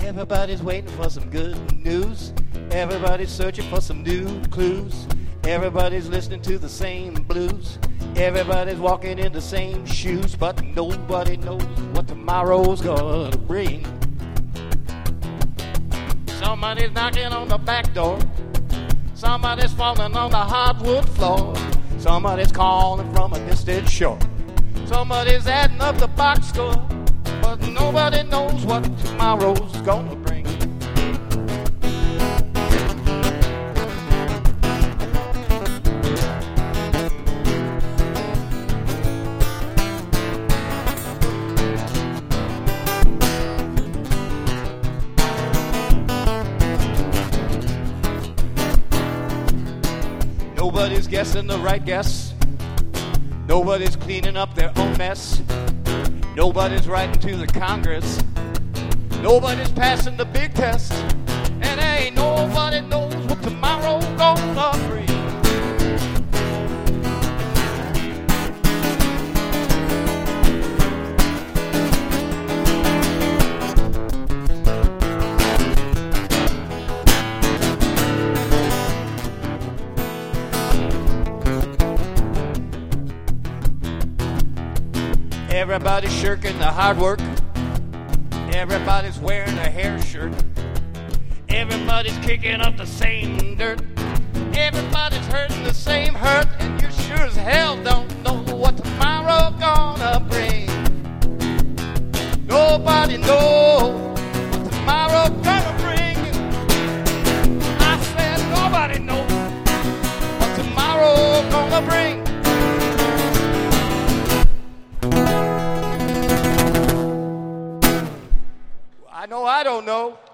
Everybody's waiting for some good news. Everybody's searching for some new clues. Everybody's listening to the same blues. Everybody's walking in the same shoes, but nobody knows what tomorrow's gonna bring. Somebody's knocking on the back door. Somebody's falling on the hardwood floor. Somebody's calling from a distant shore. Somebody's adding up the box score, but nobody knows what tomorrow's gonna bring. Nobody's guessing the right guess. Nobody's cleaning up their own mess. Nobody's writing to the Congress. Nobody's passing the big test. And ain't nobody knows what tomorrow gonna bring. Everybody's shirking the hard work. Everybody's wearing a hair shirt. Everybody's kicking up the same dirt. Everybody's hurting the same hurt. And you sure as hell don't know what tomorrow gonna bring. Nobody knows what tomorrow gonna bring. I said nobody knows what tomorrow gonna bring. I know I don't know.